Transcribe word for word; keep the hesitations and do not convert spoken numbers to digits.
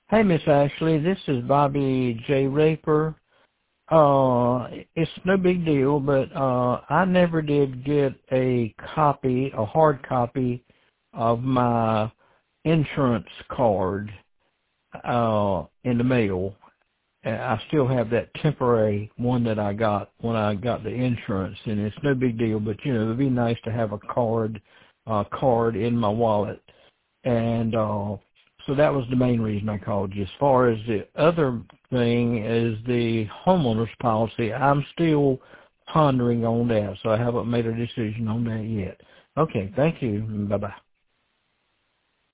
Hey, Miss Ashley, this is Bobby J. Raper. Uh, it's no big deal, but uh, I never did get a copy, a hard copy of my insurance card uh, in the mail. Uh, I still have that temporary one that I got when I got the insurance, and it's no big deal. But you know, it'd be nice to have a card, uh, card in my wallet. And uh, so that was the main reason I called you. As far as the other thing is the homeowner's policy, I'm still pondering on that, so I haven't made a decision on that yet. Okay, thank you. Bye-bye.